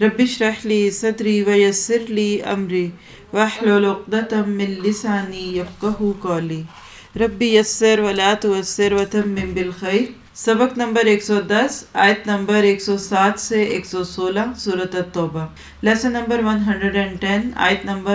رب اشرح لی صدری ویسر لی امری واحلل عقدۃ من لسانی یفقہوا قولی رب یسر ولا تعسر وتمم بالخیر۔ سبق نمبر 110 آیت نمبر 107 سے 116 سورۃ التوبہ۔ لیسن نمبر 110 آیت نمبر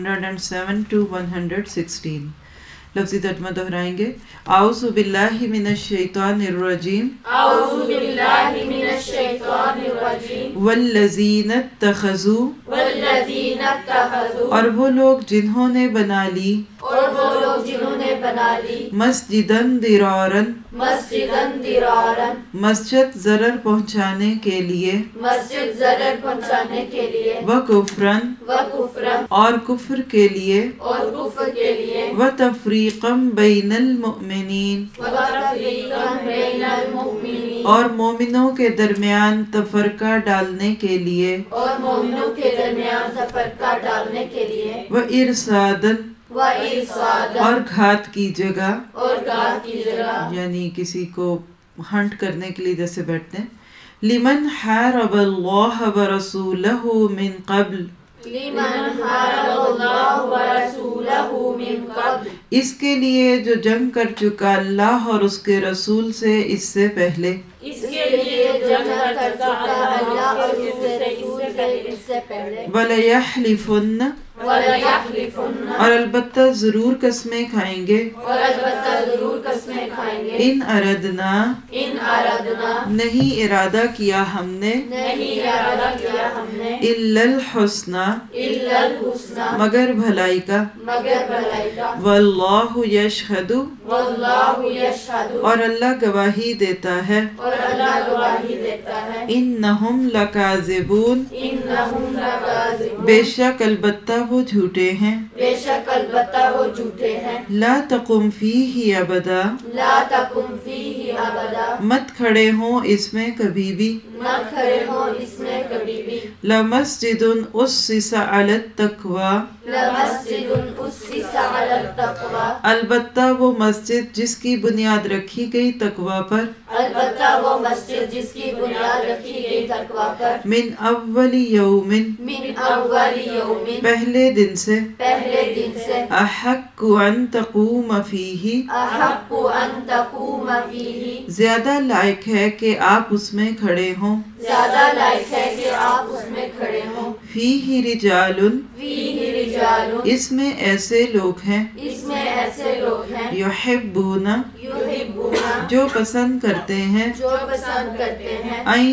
107 to 116۔ لفظی ترجمہ دہرائیں گے۔ اعوذ باللہ من الشیطان الرجیم، اعوذ باللہ من الشیطان الرجیم، والذین اتخذوا، والذین اتخذوا، اور وہ لوگ جنہوں نے بنا لی، اور وہ لوگ جنہوں نے بنا لی، مسجداً ضرارا، مسجداً ضرارا، مسجد ضرر پہنچانے کے لیے، مسجد ضرر پہنچانے کے لیے، وکفراً، وکفراً، اور کفر کے لیے، اور کفر کے لیے، وتفریقا بین المؤمنین، وتفریقا بین المؤمنین، اور مومنوں کے درمیان تفرقہ ڈالنے کے لیے، اور مومنوں کے درمیان تفرقہ ڈالنے کے لیے، وارصادا، وارصادا، اور گھات کی جگہ، اور گھات کی جگہ، یعنی کسی کو ہنٹ کرنے کے لیے جیسے بیٹھتے ہیں، لمن حارب اللہ ورسولہ من قبل، لمن حارب اللہ ورسولہ من قبل، اس کے لیے جو جنگ کر چکا اللہ اور اس کے رسول سے اس سے پہلے، اس کے لیے جنگ کر چکا اللہ اور اس کے رسول سے اس سے پہلے، وَلَيَحْلِفُنَّ، وَلَيَحْلِفُنَّ، اور البتہ ضرور قسمیں کھائیں گے، اور البتہ ضرور قسمیں کھائیں گے، ان اردنا، ان اردنا، نہیں ارادہ کیا ہم نے، نہیں ارادہ کیا ہم نے، الا الحسنى، الا الحسنى، مگر بھلائی کا، مگر بھلائی کا، واللہ یشہد، واللہ یشہد، اور اللہ گواہی دیتا ہے، اور اللہ گواہی دیتا ہے، انہم لکاذبون، انہم لکاذبون، بے شک البتہ وہ جھوٹے ہیں، بے شک البتہ وہ جھوٹے ہیں، لا تقم فیہ ابدا، لا تقم فیہ ابدا، مت کھڑے ہوں اس میں کبھی بھی، نہ کھڑے ہوں اس میں کبھی بھی، لمسجد اسس علی التقوی، لمسجد اسس علی التقوی، البتہ وہ مسجد جس کی بنیاد رکھی گئی تقوی پر، البتہ وہ مسجد جس کی بنیاد رکھی گئی تقوی پر، من اول یوم، من اول یوم، پہلے دن سے، پہلے دن سے، احق ان تقوم فیہ، احق ان تقوم فیہ، زیادہ لائق ہے کہ آپ اس میں کھڑے ہوں، زیادہ لائق ہے کہ آپ اس میں کھڑے ہوں، فیہ رجال، فیہ رجال، اس میں ایسے لوگ ہیں، اس میں ایسے لوگ ہیں، یحبون، یحبون، جو پسند کرتے ہیں، جو پسند کرتے ہیں، ان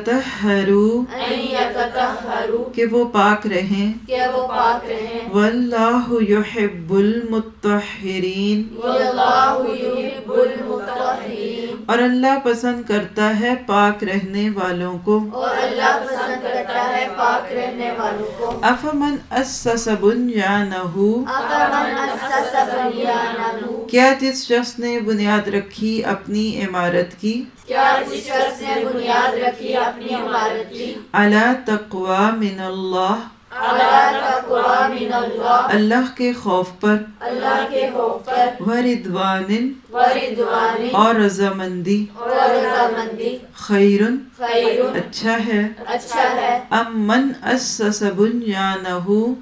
یتطہروا، ان یتطہروا، کہ وہ پاک رہیں، کہ وہ پاک رہیں، واللہ یحب المطہرین، واللہ یحب المطہرین، اور اللہ پسند کرتا ہے پاک رہنے والوں کو، اور اللہ پسند کرتا ہے پاک رہنے والوں کو، افمن اسس بنیانہ، افمن اسس بنیانہ، کیا جس شخص نے بنیاد رکھی اپنی عمارت کی، کیا جس شخص نے بنیاد رکھی اپنی عمارت کی، علی تقوی من اللہ، علی تقوی من اللہ، اللہ کے خوف پر، اللہ کے خوف پر، ورضوان، ورضوان، اور رضامندی، اور رضامندی، خیر، خیر، اچھا ہے، اچھا ہے، امن اسس بنیانہ،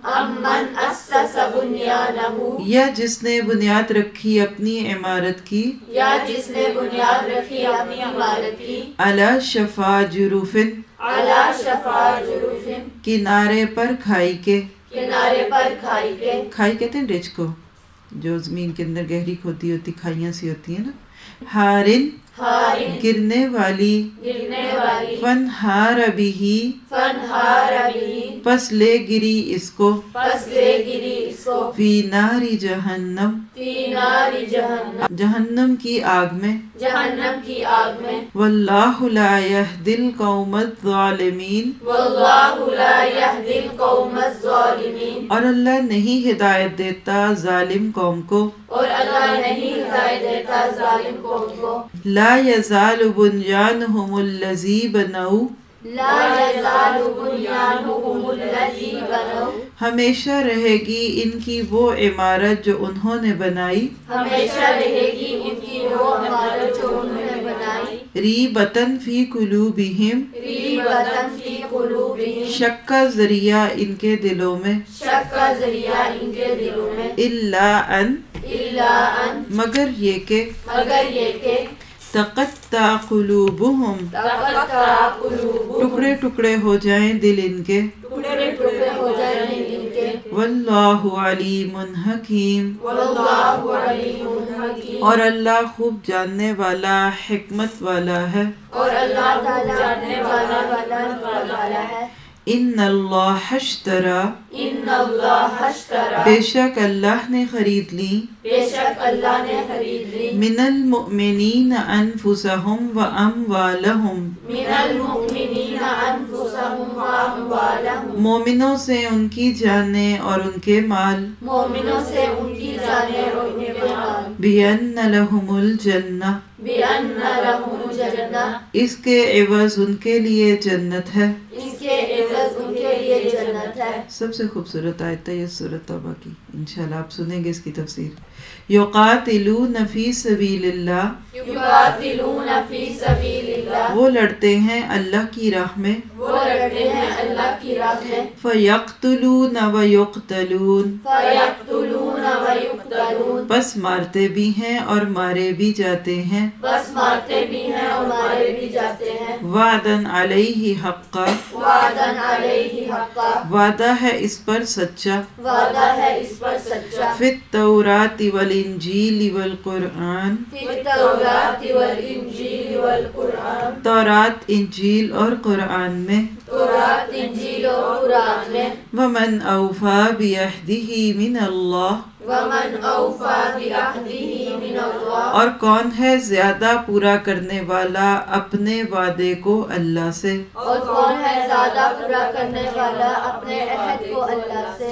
امن اسس بنیانہ، یا جس نے بنیاد رکھی اپنی عمارت کی، یا جس نے بنیاد رکھی اپنی عمارت کی، علی شفا جرف، علی شفا جرف، کنارے پر کھائی کے، کنارے پر کھائی کے، کھائی کہتے ہیں ڈچ کو، جو زمین کے اندر گہری کھوتی ہوتی، کھائیاں سی ہوتی ہیں نا، ہارن، ہارن، گرنے والی، گرنے والی، فنہار بہ، فنہار بہ، پس لے گری اس کو، پس لے گری اس کو، فی نار جہنم، فی نار جہنم، جہنم کی آگ میں، جہنم کی آگ میں، واللہ لا یہدی القوم الظالمین، واللہ لا یہدی القوم الظالمین، اور اللہ نہیں ہدایت دیتا ظالم قوم کو، اور اللہ نہیں ہدایت دیتا ظالم قوم کو، لا یزال بنیانہم الذی بنوا، لا یزال بنیانہم الذی بنوا، ہمیشہ رہے گی ان کی وہ عمارت جو انہوں نے بنائی، ہمیشہ رہے گی ان کی وہ عمارت جو انہوں نے بنائی، ریبتن فی قلوبہم، ریبتن فی قلوبہم، شک کا ذریعہ ان کے دلوں میں، شک کا ذریعہ ان کے دلوں میں، الا ان، مگر یہ کہ، تقطع قلوبہم، تقطع قلوبہم، ٹکڑے ٹکڑے ہو جائیں دل ان کے، ٹکڑے ٹکڑے ہو جائیں ان کے، واللہ علیم حکیم، واللہ علیم حکیم، اور اللہ خوب جاننے والا حکمت والا ہے، اور اللہ تعالیٰ جاننے والا ہے۔ ان اللہ اشترى، ان اللہ اشترى، بے شک اللہ نے خرید لی، بے شک اللہ نے خرید لی، من المؤمنین انفسہم واموالہم، من المؤمنین انفسہم واموالہم، مومنوں سے ان کی جانیں اور ان کے مال، مومنوں سے ان کی جانیں اور ان کے مال، بِأَنَّ لَهُمُ الْجَنَّةَ، بِأَنَّ لَهُمُ الْجَنَّةَ، اس کے عوض ان کے لیے جنت ہے۔ اس کے عوض ان کے لیے جنت ہے۔ سب سے خوبصورت آیت ہے یہ سورۃ توبہ کی، انشاءاللہ آپ سنیں گے اس کی تفسیر۔ یقاتلون فی سبیل اللہ، یقاتلون فی سبیل اللہ، وہ لڑتے ہیں اللہ کی راہ میں، وہ لڑتے ہیں اللہ کی راہ میں، فیقتلون ویقتلون، فیقتلون ویقتلون، پس مارتے بھی ہیں اور مارے بھی جاتے ہیں، بس مارتے بھی ہیں اور مارے بھی جاتے ہیں، وعدن علیہ حقا، وعدن علیہ حقا، وعدہ ہے اس پر سچا، وعدہ ہے اس پر سچا، فی التوراۃ والانجیل والقرآن، فی التوراۃ والانجیل والقرآن، تورات، انجیل اور قرآن میں، تورات، انجیل اور قرآن میں، ومن اوفی بعہدہ من اللہ، ومن اوفی بعہدہ من اللہ، اور کون ہے زیادہ پورا کرنے والا اپنے وعدے کو اللہ سے، اور کون ہے زیادہ پورا کرنے والا اپنے عہد کو اللہ سے،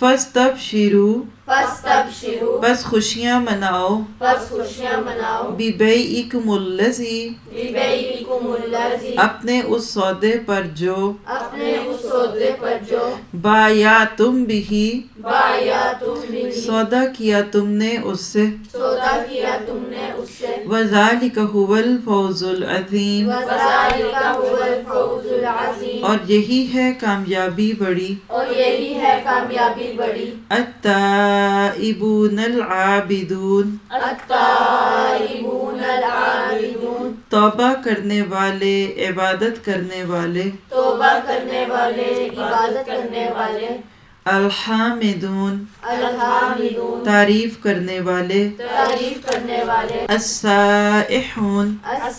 فاستبشروا، فاستبشروا، بس خوشیاں مناؤ، بس خوشیاں مناؤ، ببیعکم الذی، ببیعکم الذی، اپنے اس سودے پر جو، اپنے اس سودے پر جو، بایعتم بہ، بایعتم بہ، سودا کیا تم نے اس سے، سودا کیا تم نے اس سے، وذالک هو الفوز العظیم، وذالک هو الفوز العظیم، اور یہی ہے کامیابی بڑی، اور یہی ہے کامیابی بڑی، التائبون العابدون، التائبون العابدون، توبہ کرنے والے، عبادت کرنے والے، توبہ کرنے والے، عبادت کرنے والے، الحامدون، الحامدون، تعریف کرنے والے، تعریف کرنے والے، السائحون،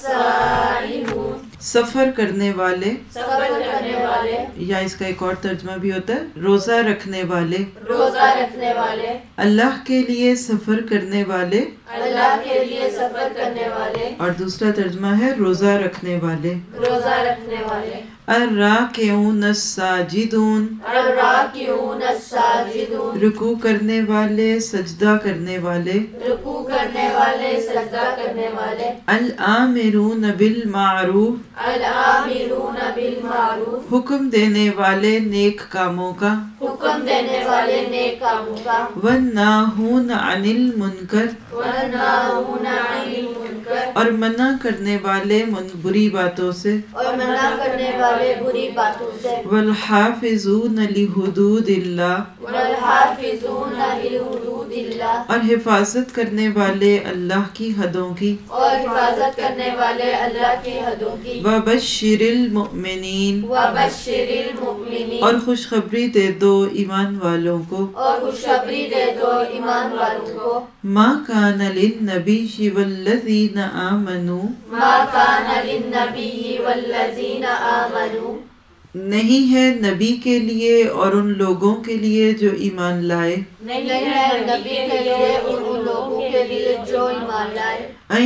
السائحون، سفر کرنے والے، سفر کرنے والے، یا اس کا ایک اور ترجمہ بھی ہوتا ہے روزہ رکھنے والے، روزہ رکھنے والے، اللہ کے لیے سفر کرنے والے، اللہ کے لیے سفر کرنے والے، اور دوسرا ترجمہ ہے روزہ رکھنے والے، روزہ رکھنے والے، الراکعون الساجدون، الراکعون الساجدون، رکوع کرنے والے، سجدہ کرنے والے، رکوع کرنے والے، سجدہ کرنے والے، الآمرون بالمعروف، الآمرون بالمعروف، حکم دینے والے نیک کاموں کا، حکم دینے والے نیک کاموں کا، والناہون عن المنکر، والناہون عن المنکر، اور منع کرنے والے بری باتوں سے، اور منع کرنے والے بری باتوں سے، والحافظون لحدود اللہ، والحافظون لحدود اللہ، اور حفاظت کرنے والے اللہ کی حدوں کی، اور حفاظت کرنے والے اللہ کی حدوں کی، وبشر المؤمنین، وبشر المؤمنین، اور خوشخبری دے دو ایمان والوں کو، اور خوشخبری دے دو ایمان والوں کو، ما کان للنبی والذین آمنوا، ما کان للنبی والذین آمنوا، نہیں ہے نبی کے لیے اور ان لوگوں کے لیے جو ایمان لائے، نہیں ہے نبی کے لیے ان لوگوں کے لیے جو ایمان لائے، ان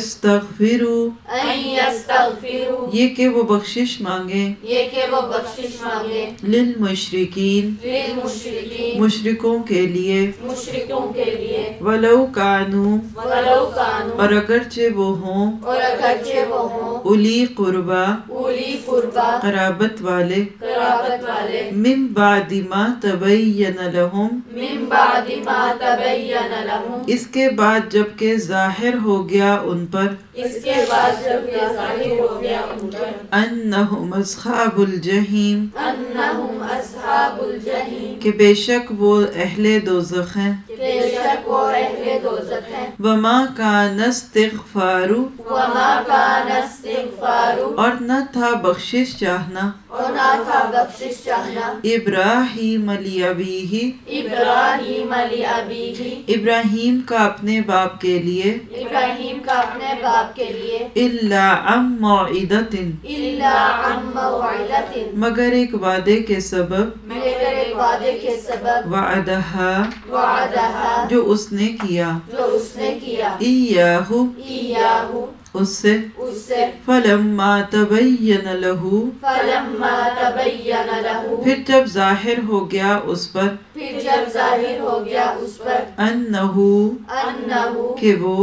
یستغفروا، ان یستغفروا، یہ کہ وہ بخشش مانگیں، یہ کہ وہ بخشش مانگے، للمشرکین، للمشرکین، مشرکوں کے لیے، مشرکوں کے لیے، ولو کانوا، ولو کانوا، اور اگرچہ وہ ہوں، اور اگرچہ وہ ہوں، اولی قربا، اولی قربا، قرابت والے، قرابت والے، من بعد ما تبین لہم، من بعد ما تبین لهم، اس کے بعد جب کہ ظاہر ہو گیا ان پر اس کے بعد جب یہ ظاہر ہو گیا ان پر انہم اصحاب الجحیم انہم اصحاب الجحیم کہ بے شک وہ اہل دوزخ ہیں بے شک وہ اہل دوزخ ہیں وما کان استغفار وما کان استغفار اور نہ تھا بخشش چاہنا اور نہ تھا بخشش چاہنا ابراہیم لابیہ ابراہیم لابیہ ابراہیم کا اپنے باپ کے لیے ابراہیم کا اپنے باپ کے لیے الا عن موعدۃ الا عن موعدۃ مگر ایک وعدے کے سبب مگر ایک وعدے کے سبب وعدہا وعدہا جو اس نے کیا جو اس نے کیا ایاہ ایاہو اس سے اس سے فلما تبین لہ فلما تبین لہ پھر جب ظاہر ہو گیا اس پر پھر جب ظاہر ہو گیا اس پر انہو انہو کہ وہ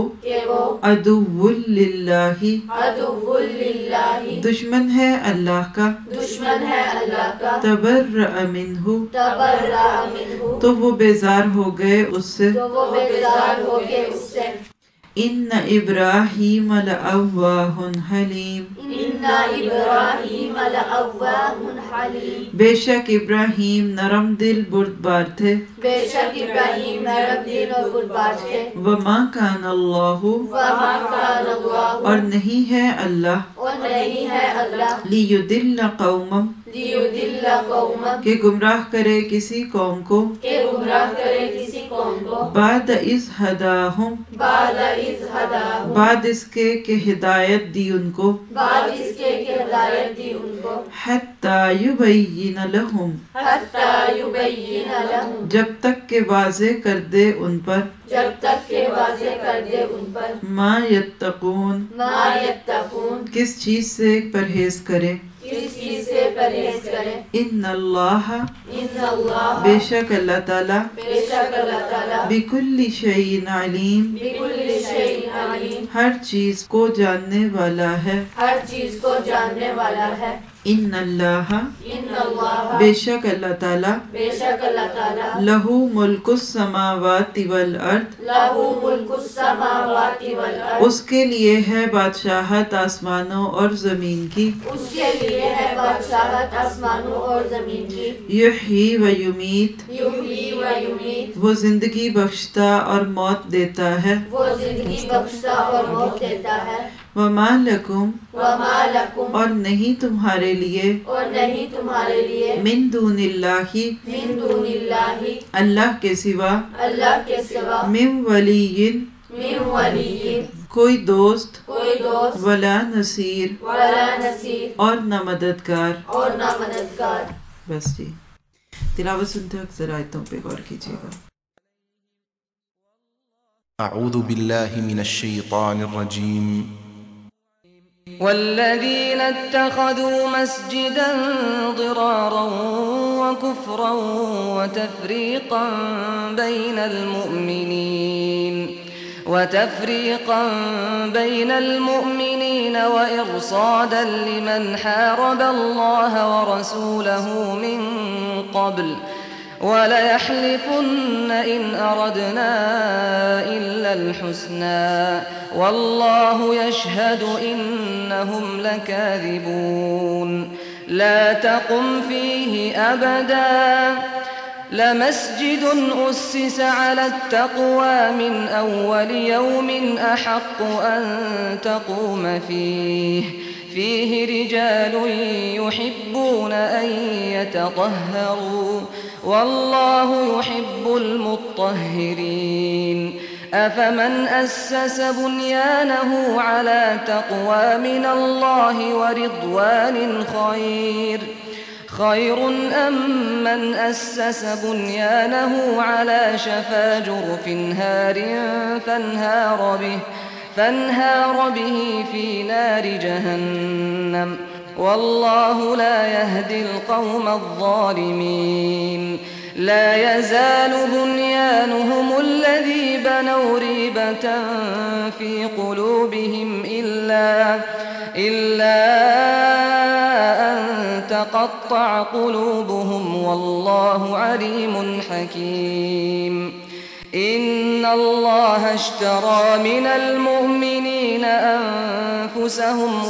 عدو للہ عدو للہ دشمن ہے اللہ کا دشمن ہے اللہ کا تبرأ منہ تبرأ منہ تو وہ بیزار ہو گئے اس سے تو وہ بیزار ہو گئے اس سے ان ابراہیم لأواہ حلیم ان ابراہیم لأواہ حلیم بے شک ابراہیم نرم دل بردبار تھے بے شک ابراہیم نرم دل اور بردبار تھے وما کان اللہ وما کان اللہ اور نہیں ہے اللہ اور نہیں ہے اللہ لیدل قوما لیدل قوما کہ گمراہ کرے کسی قوم کو کہ گمراہ کرے کسی قوم کو بعد اذ ہداہم بعد اذ ہداہم بعد اس کے کہ ہدایت دی ان کو بعد اس کے کہ ہدایت دی ان کو حتی یبین لہم حتی یبین لہم جب تک کہ واضح کر دے ان پر جب تک کہ واضح کر دے ان پر ما یتقون ما یتقون کس چیز سے پرہیز کرے کس چیز سے پرہیز کرے ان اللہ ان اللہ بے شک اللہ تعالی بے شک اللہ تعالیٰ بکل شیء علیم بکل شیء علیم ہر چیز کو جاننے والا ہے ہر چیز کو جاننے والا ہے ان اللہ ان اللہ بے شک اللہ تعالی بے شک اللہ تعالیٰ لہو ملک السماوات والارض لہ ملک السماوات والارض اس کے لیے ہے بادشاہت آسمانوں اور زمین کی اس کے لیے ہے بادشاہت آسمانوں اور زمین کی یحیی و یمیت یحیی و یمیت وہ زندگی بخشتا اور موت دیتا ہے وہ زندگی بخشتا اور موت دیتا ہے وما لکم وما لکم اور نہیں تمہارے لیے اور نہیں تمہارے لیے من دون اللہ من دون اللہ اللہ کے سوا اللہ کے سوا من ولی من ولی کوئی دوست کوئی دوست ولا نصیر ولا نصیر اور نہ مددگار اور نہ مددگار. بس جی تلاوت سنتے وقت ذرا آیتوں پہ غور کیجیے گا. اعوذ باللہ من الشیطان الرجیم والذين اتخذوا مسجدا ضرارا وكفرا وتفريقا بين المؤمنين وإرصادا لمن حارب الله ورسوله من قبل وليحلفن إن أردنا إلا الحسنى والله يشهد إنهم لكاذبون لا تقم فيه أبدا لمسجد أسس على التقوى من أول يوم أحق أن تقوم فيه رجال يحبون أن يتطهروا والله يحب المطهرين أفمن أسس بنيانه على تقوى من الله ورضوان خير أم من أسس بنيانه على شفا جرف هار فانهار به في نار جهنم والله لا يهدي القوم الظالمين لا يزال بنيانهم الذي بنوا ريبة في قلوبهم إلا أن تقطع قلوبهم والله عليم حكيم إن الله اشترى من المؤمنين أنفسهم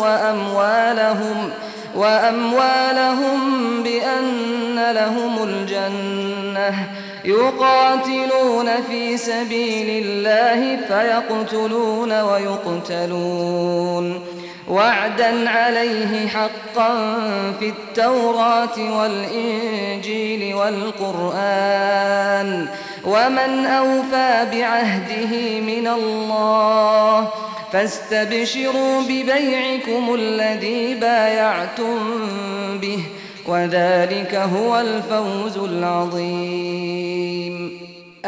وأموالهم بأن لهم الجنة يقاتلون في سبيل الله فيقتلون ويقتلون وعدا عليه حقا في التوراة والإنجيل والقرآن ومن أوفى بعهده من الله فاستبشروا ببيعكم الذي بايعتم به وذلك هو الفوز العظيم.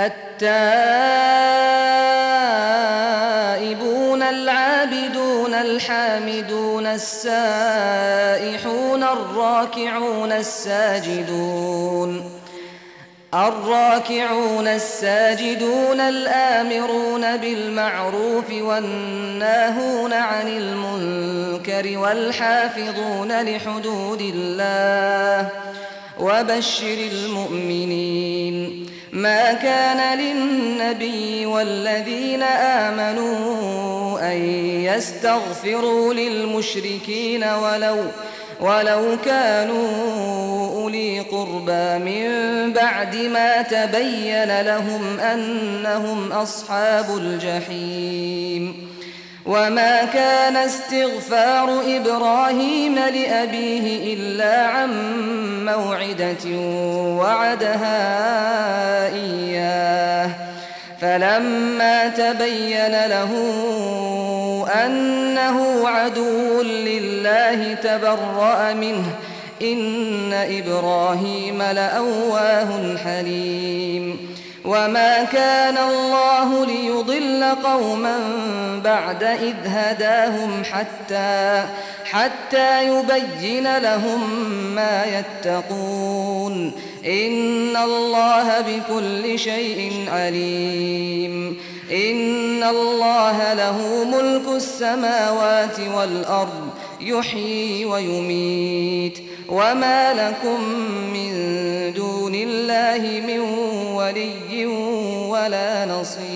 التائبون العابدون الحامدون السائحون الراكعون الساجدون الآمرون بالمعروف والناهون عن المنكر والحافظون لحدود الله وبشر المؤمنين. ما كان للنبي والذين آمنوا أن يستغفروا للمشركين ولو كانوا أولي قربى من بعد ما تبين لهم أنهم أصحاب الجحيم. وما كان استغفار إبراهيم لأبيه إلا عن موعدة وعدها إياه فلما تبين له أنه عدو لله تبرأ منه إن إبراهيم لأواه حليم. وما كان الله ليضل قوما بعد إذ هداهم حتى يبين لهم ما يتقون إن الله بكل شيء عليم. إن الله له ملك السماوات والأرض يحيي ويميت وما لكم من دون الله من ولي ولا نصير.